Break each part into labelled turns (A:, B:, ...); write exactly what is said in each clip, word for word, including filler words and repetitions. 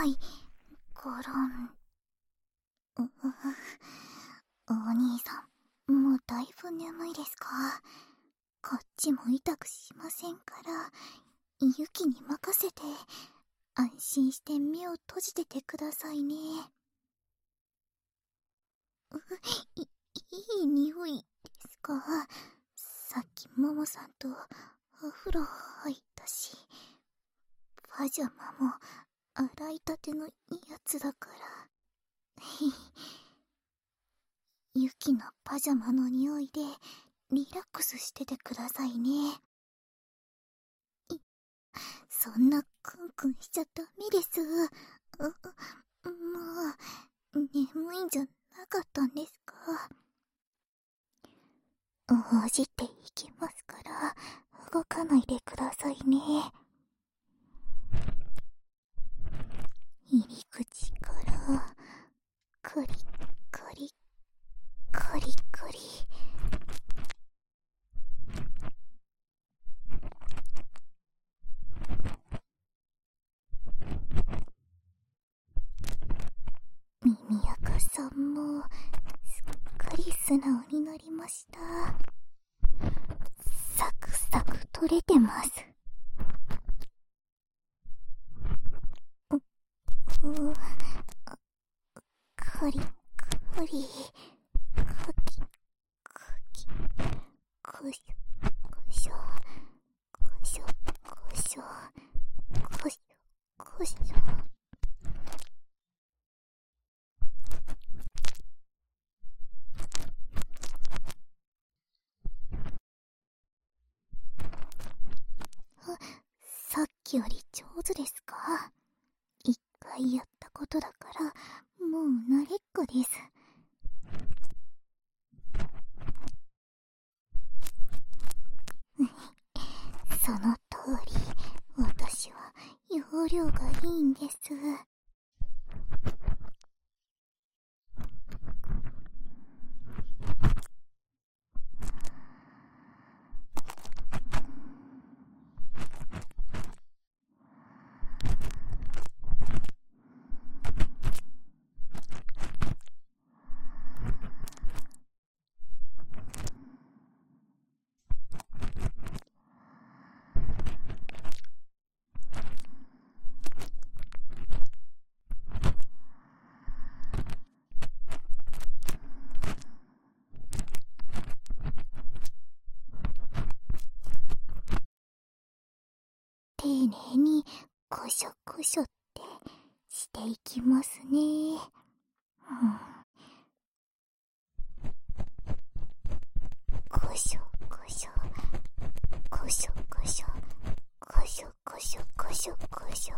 A: い、ごろん。ううお兄さん、もうだいぶ眠いですか？こっちも痛くしませんから、ユキに任せて、安心して目を閉じててくださいね。う、い、いい匂いですか？さっきモモさんとお風呂入ったし、パジャマも洗いたてのやつだから。ユキのパジャマの匂いでリラックスしててくださいね。い、そんなクンクンしちゃダメです。う、もう、眠いんじゃなかったんですか？応じていきますから、動かないでくださいね。入り口から、クリクリ、クリクリ。耳垢さんも、すっかり素直になりました。サクサク取れてます。う、う、カリカリ、カキカキ、こしょこしょ、こしょこしょ、こしょこしょ。さっきより上手ですか？一回やったことだから、もう慣れっこです。その通り、私は容量がいいんです。丁寧にコショコショってしていきますね。うん、コショコショ、コショコショ、コショコショコショコショ。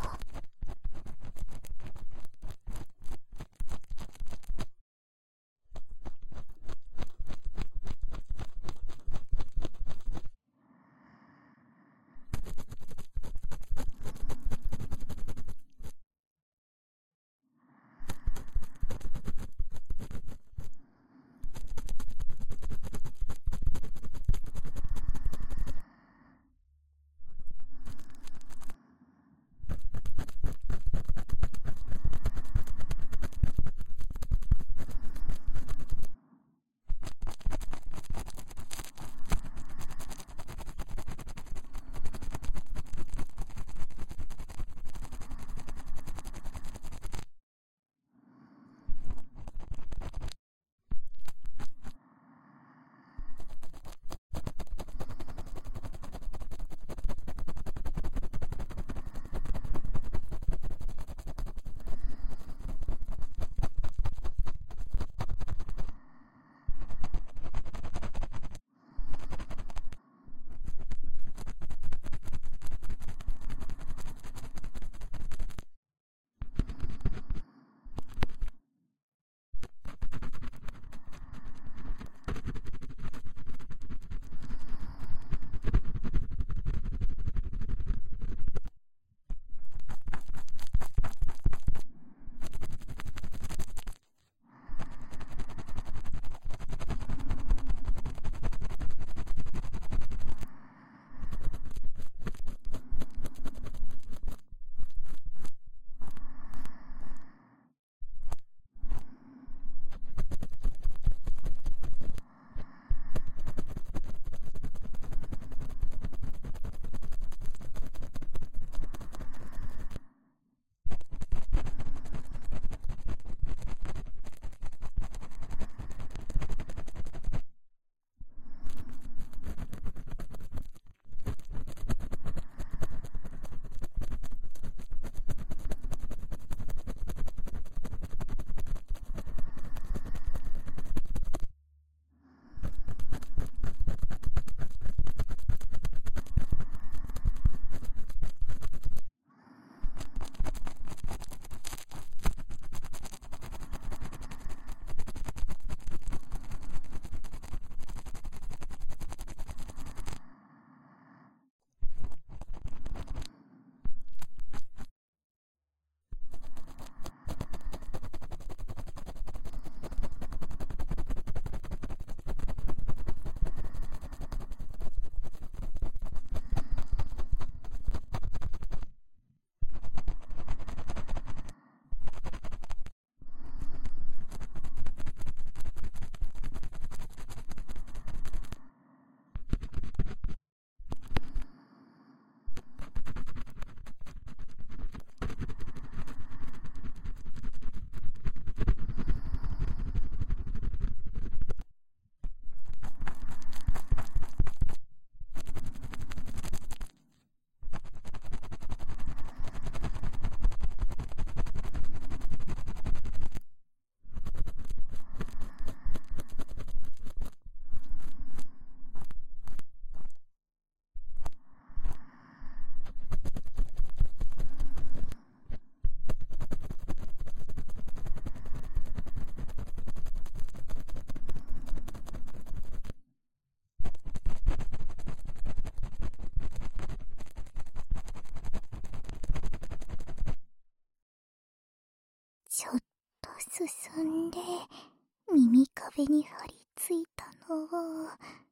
A: 進んで耳壁に張り付いたのを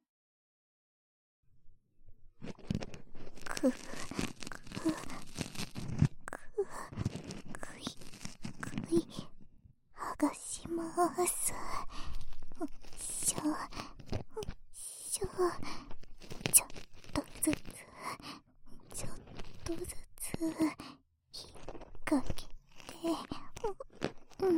A: くくくくいくい剥がします。うっしょうっしょ、ちょっとずつちょっとずつ引っ掛けて、う、うん。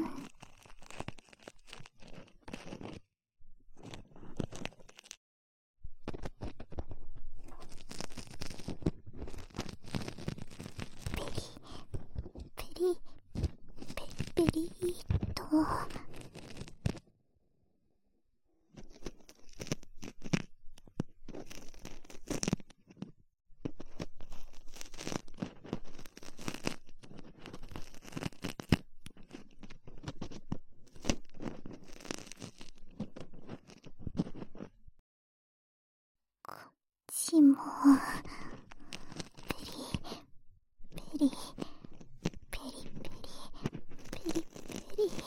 A: ペリペリペペリーっと。こっちもペリペリペリペリペリペリ。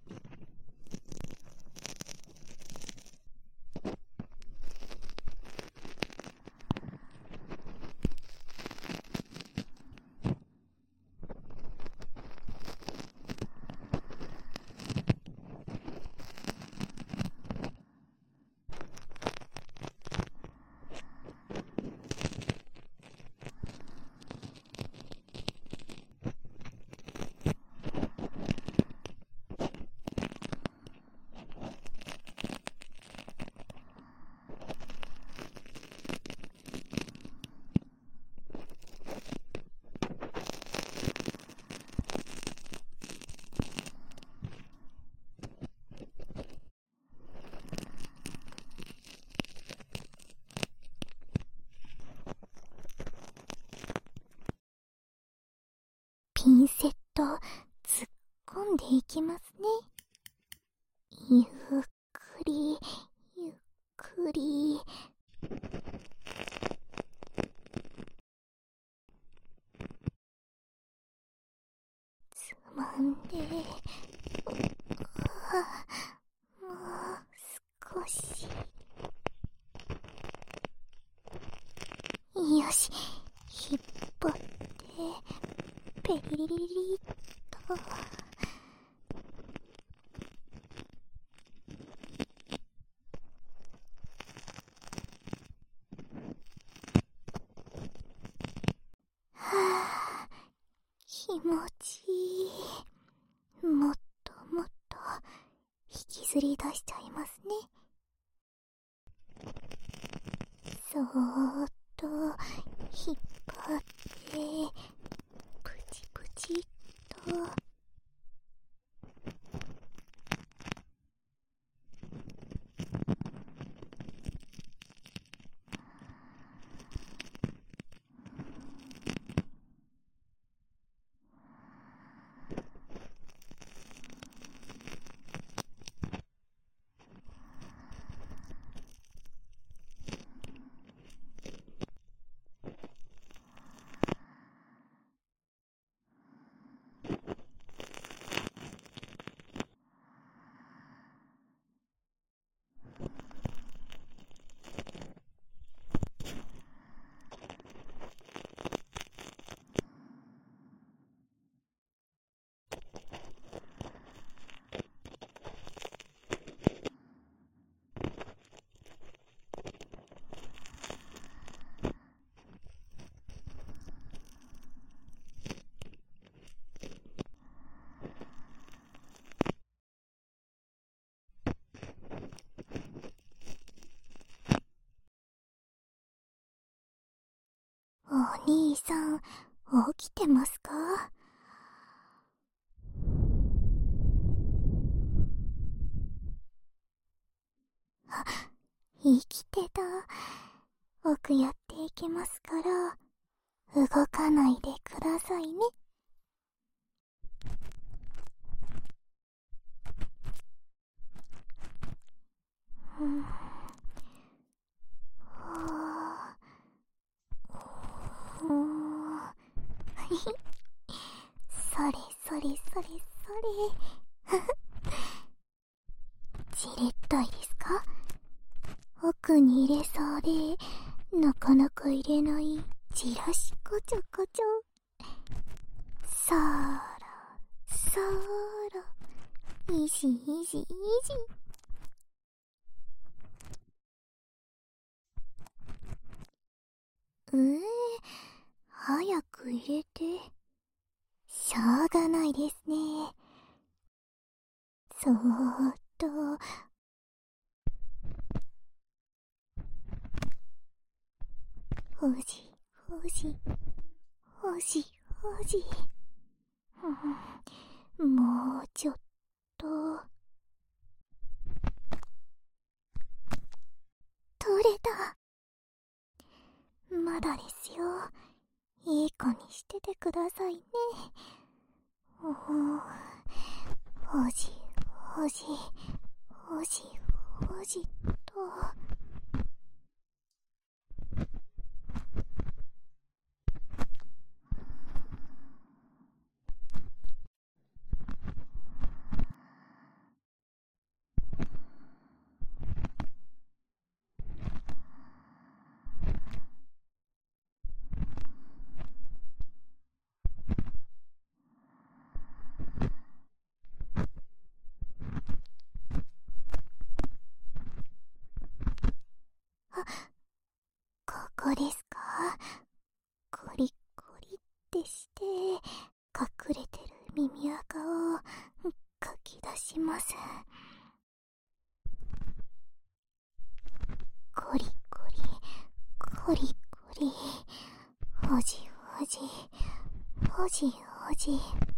A: ピンセット突っ込んでいきますね。ゆっくりゆっくり。つまんで、もう少し。よし、引っ張ってペリリリリっと。はあ、気持ちいい。もっともっと引きずり出しちゃいますね。そーっと引っ張ってプチプチっと。お兄さん、起きてますか？あ、生きてた。僕やっていきますから、動かないでくださいね。うん。うん。それそれそれそれ。 に入れそうでなかなか入れないじらしこちょこちょ。さーらさーら、いじいじいじ。えー、早く入れて。しょうがないですね。そーっと。ほじほじほじほじ。うん、もうちょっと。取れた。まだですよ。いい子にしててくださいね。ほじほじほじほじと。ここですか？コリコリってして隠れてる耳垢をかき出します。コリコリコリコリ、ほじほじほじほじ。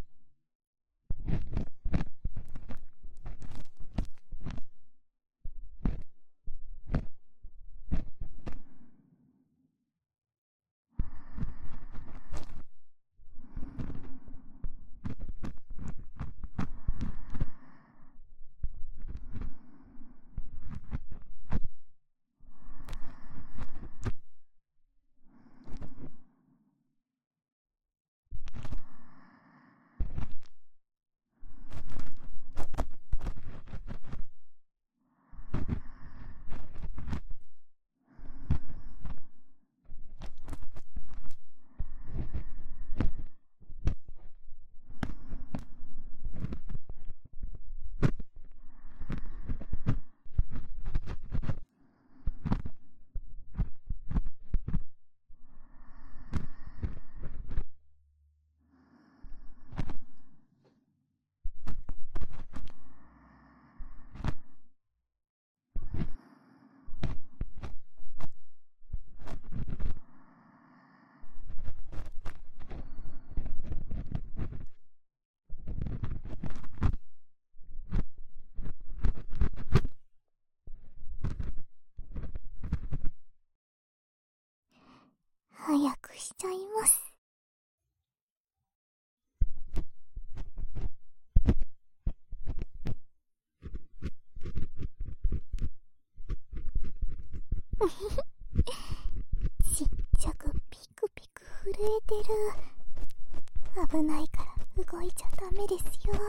A: 早くしちゃいます。ちっちゃくピクピク震えてる。危ないから動いちゃダメですよ。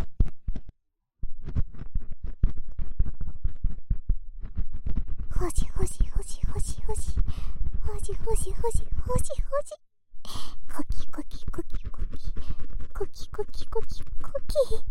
A: ほじほじほじほじほじほじほじほじほじほじ。コキコキコキコキコキコキコキコキ。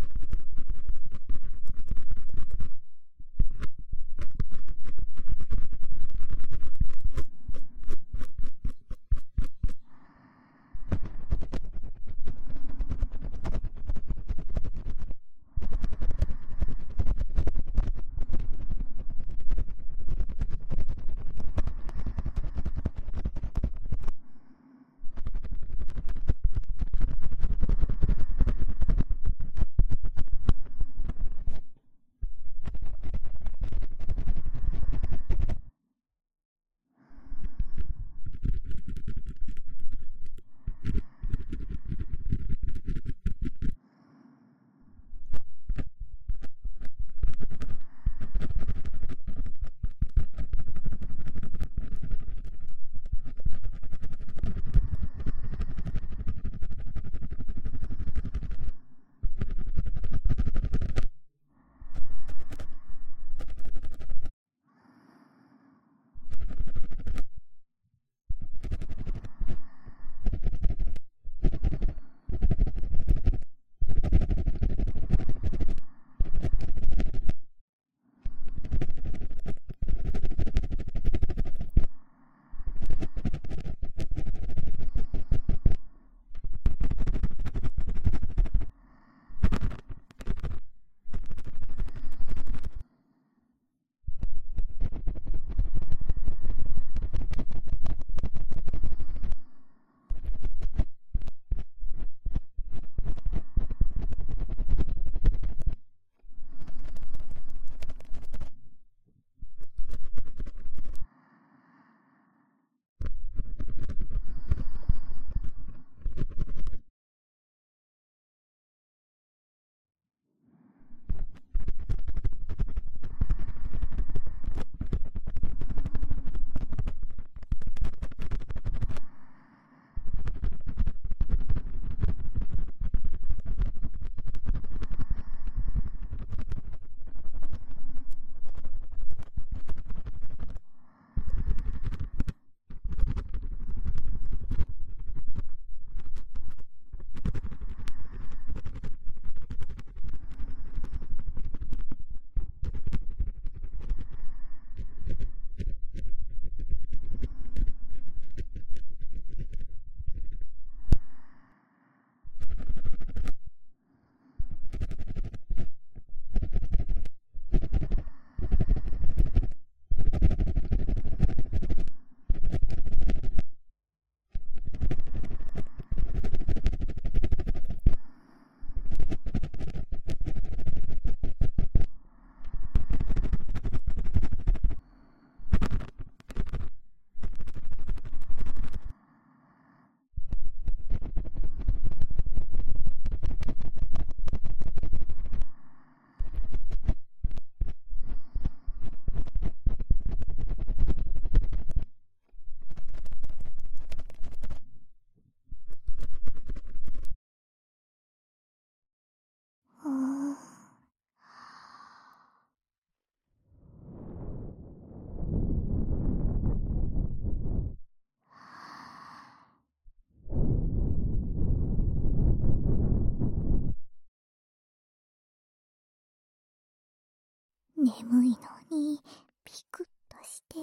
A: 眠いのにピクッとして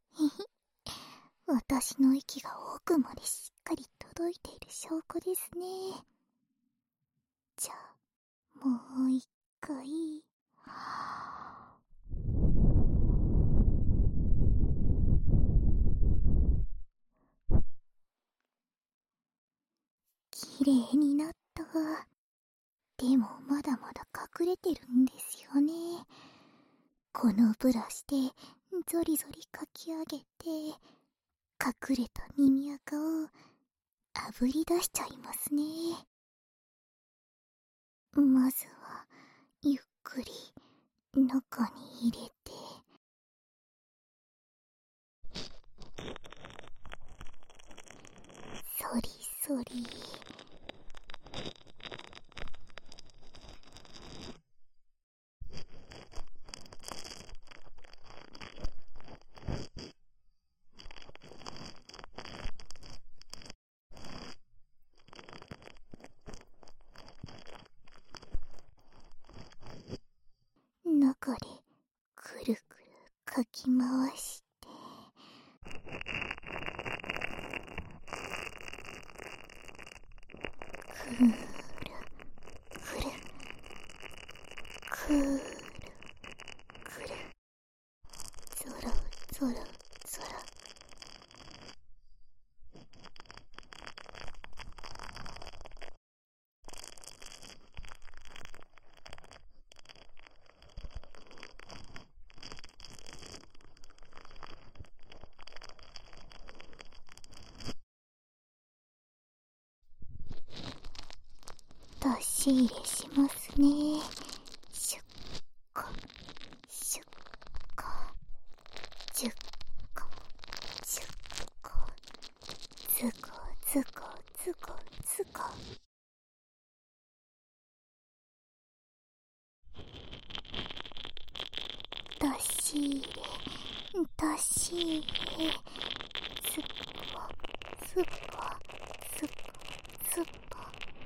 A: 私の息が奥までしっかり届いている証拠ですね。じゃあもう一回。きれいになった。でもまだまだ隠れてるんですよね。このブラシでゾリゾリかき上げて隠れた耳垢をあぶり出しちゃいますね。まずはゆっくり中に入れて、そりそり。中でくるくるかき回して、くるくるくるくる、ゾロゾロゾロ。出し入れしますね。シュッコシュッコジュッコシュッコ、ズコズコズコズコ。出し入れ出し入れ、ズポズポズポズポ。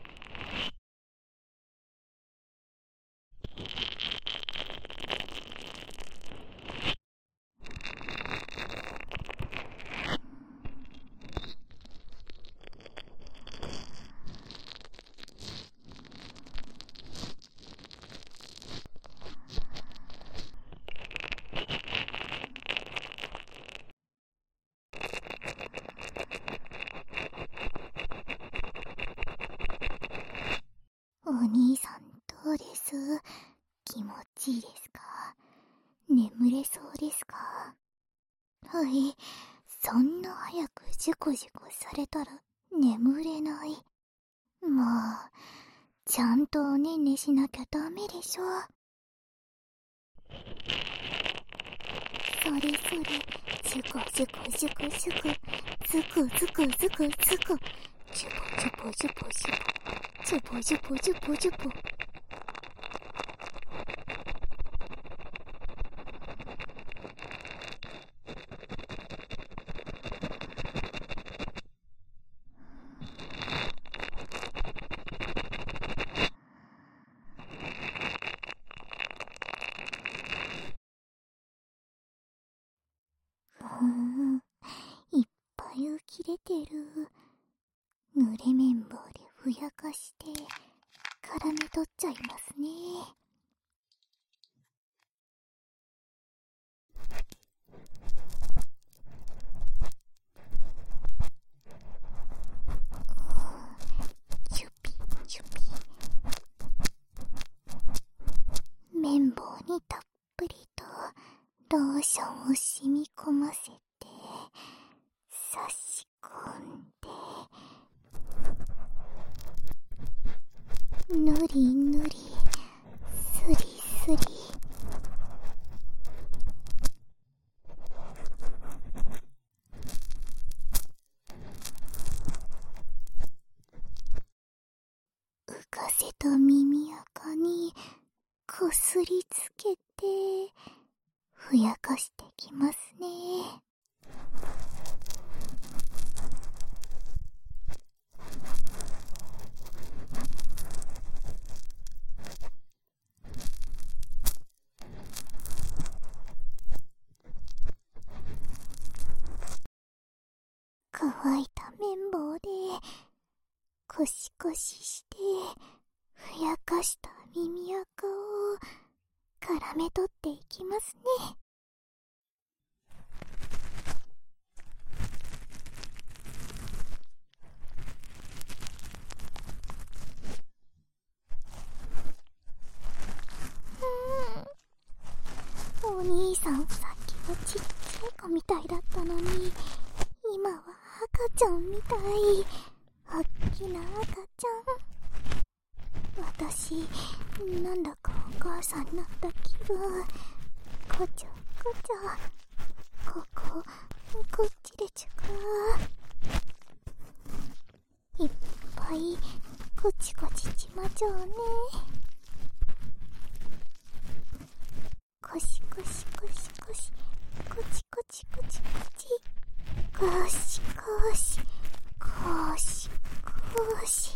A: お兄さんどうです？気持ちいいですか？眠れそうですか？はい、そんな早くジュコジュコされたら眠れない。もうちゃんとおねんねしなきゃダメでしょ。それそれ、ジュコジュコジュコジュコ、ズコズコズコズコ、ジュポジュポジュポジュポ、ジュポジュポジュポジュポ。うーん、いっぱい浮き出てる。濡れ綿棒でふやかして絡め取っちゃいますね。チュピチュピ。綿棒にたっぷりとローションを染み込ませて差し込んで、ぬりぬりすりすり。浮かせた耳垢にこすりつけてふやかしてきますね。 乾いた綿棒でコシコシしてふやかした耳垢を絡め取っていきますね。うーん、お兄さんさっきはちっちゃい子みたいだったのに、今は赤ちゃんみたい。おっきな赤ちゃん。私、なんだかお母さんになった気分。こちょこちょ。ここ、こっちでちゅか。いっぱい、こちこちちまちょうね。こしこしこしこし。こちこちこちこち。こしこし。こしこし。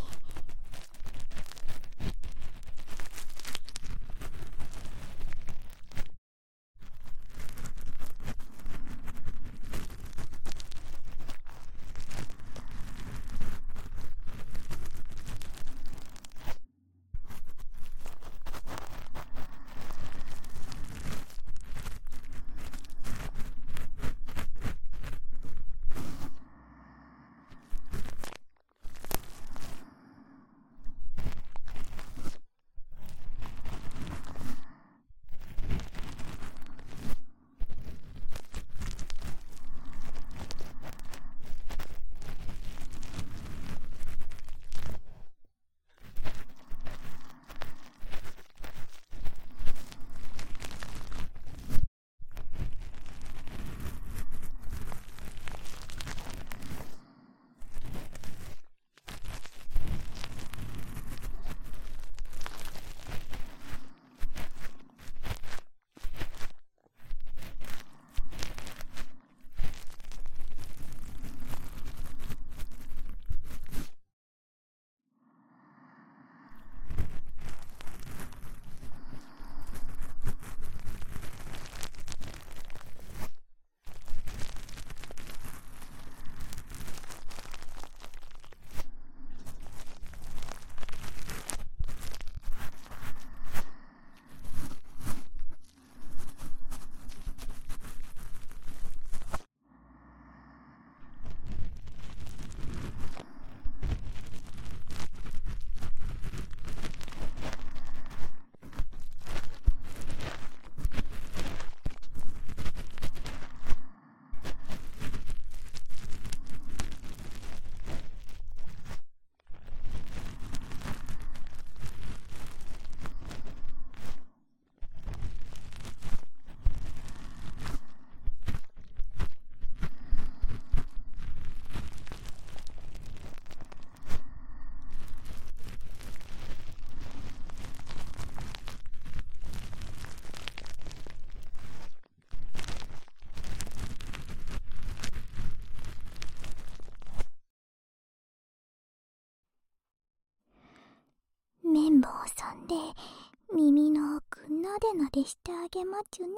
A: 綿棒さんで耳の奥なでなでしてあげまちゅね。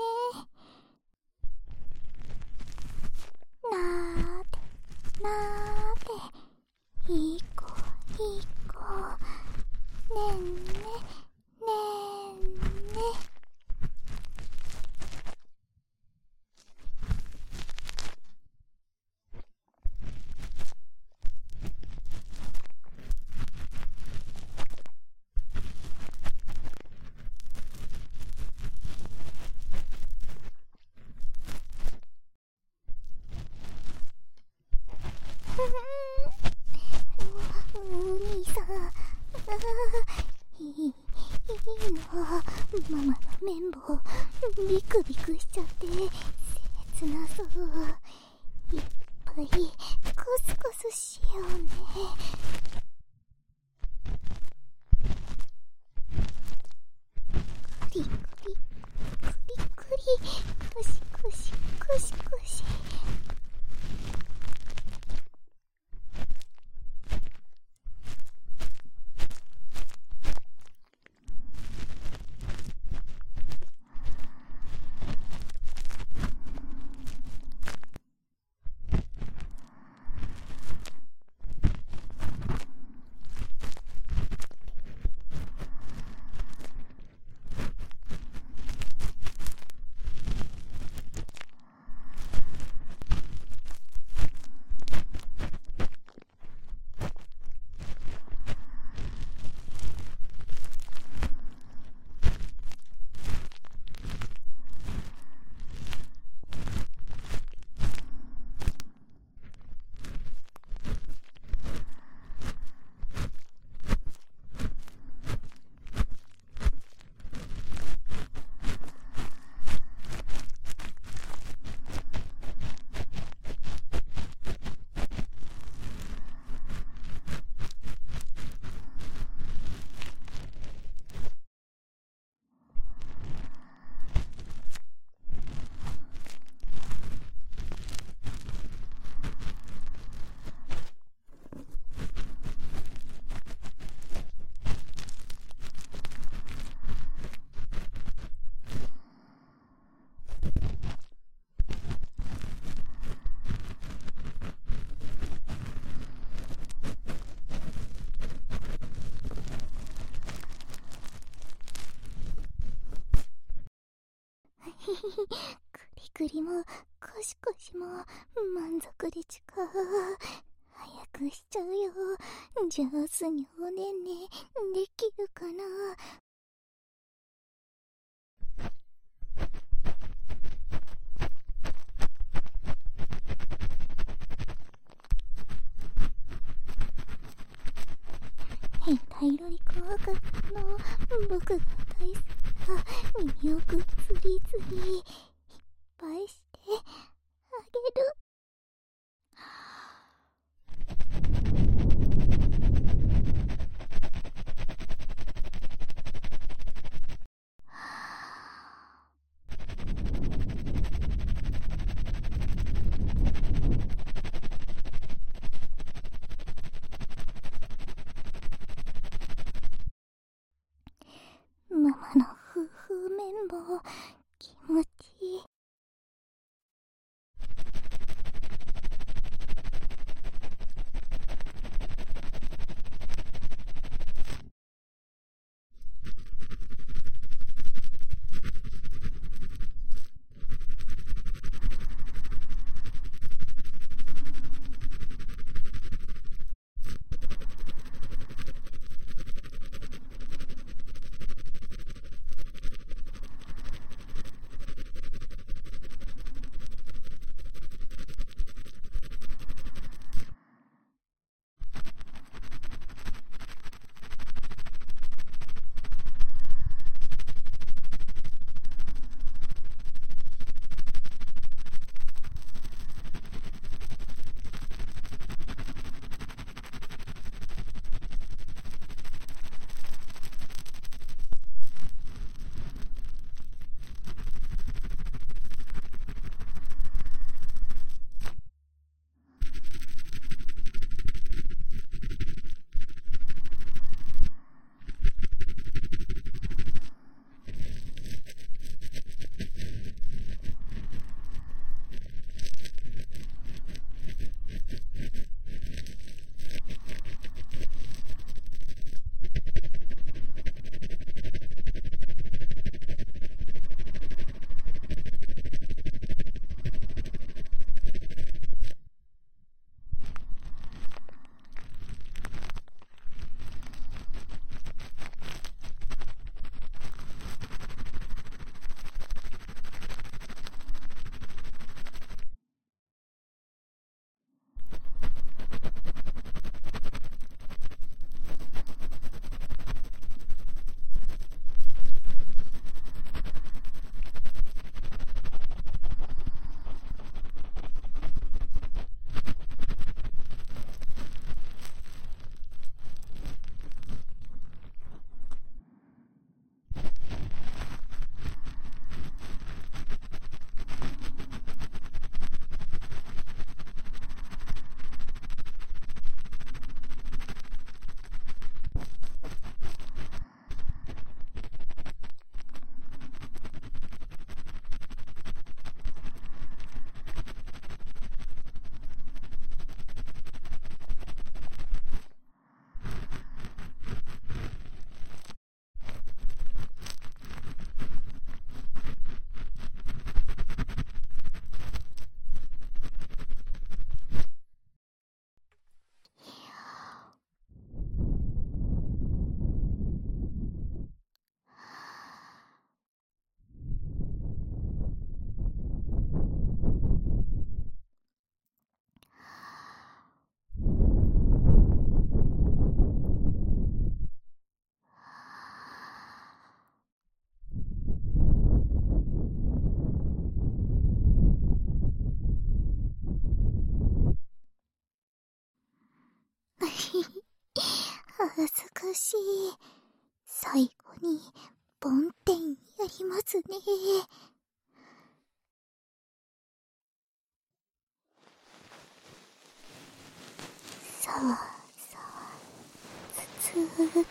A: なーでなーでいい子いい子、ねんねねんね。お兄さん、いい、いいの。ママの綿棒、ビクビクしちゃって切なそう。いっぱいコスコスしようね。クリクリ、クリクリ、コシコシ、コシコシ。 クリクリもコシコシも満足でちゅか。早くしちゃうよ。上手におねんねできるかな。変態ロリコ赤の僕が大好きな耳をぐっつりつりいっぱいしてあげる。ママの夫婦綿棒気持ちいい。恥ずかしい。最後に梵天やりますね。さあさあつつーって。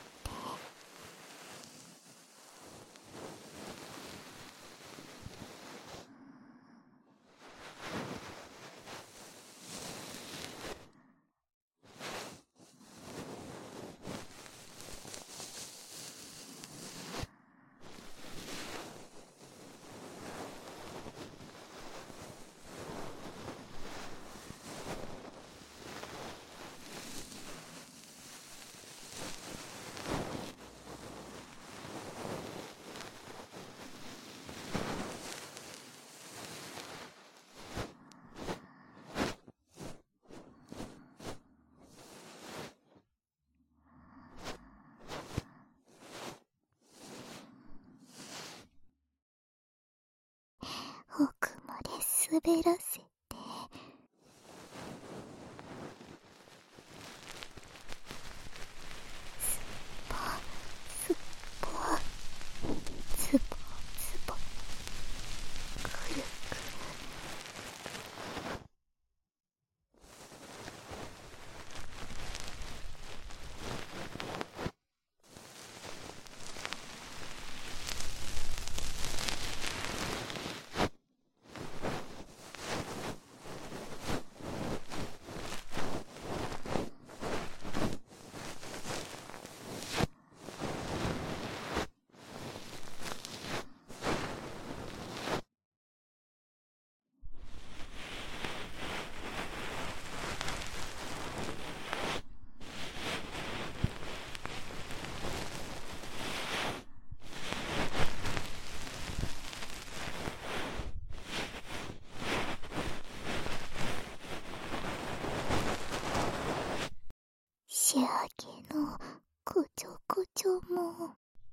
A: 帰らせて。すっぽすっぽつぼつぼくるくる。仕上げのこちょこちょも。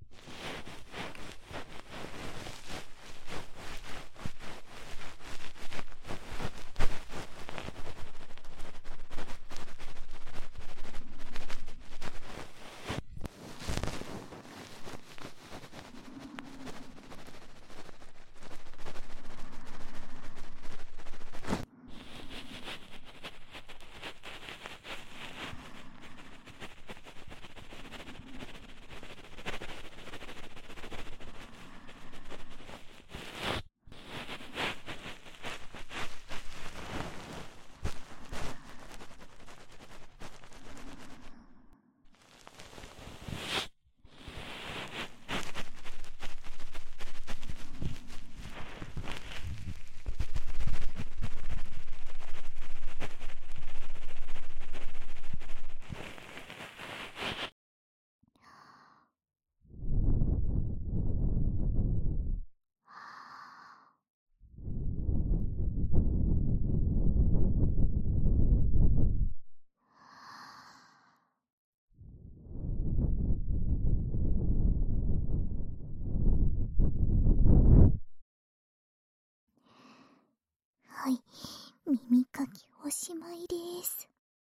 A: はい、耳かきおしまいです。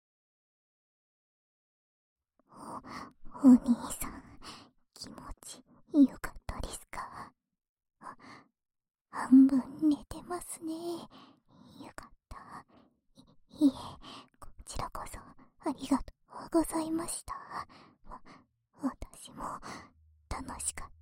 A: お、お兄さん、気持ちよかったですか？あ、半分寝てますね。よかった。い、いえ、こちらこそありがとうございました。わ、私も楽しかっ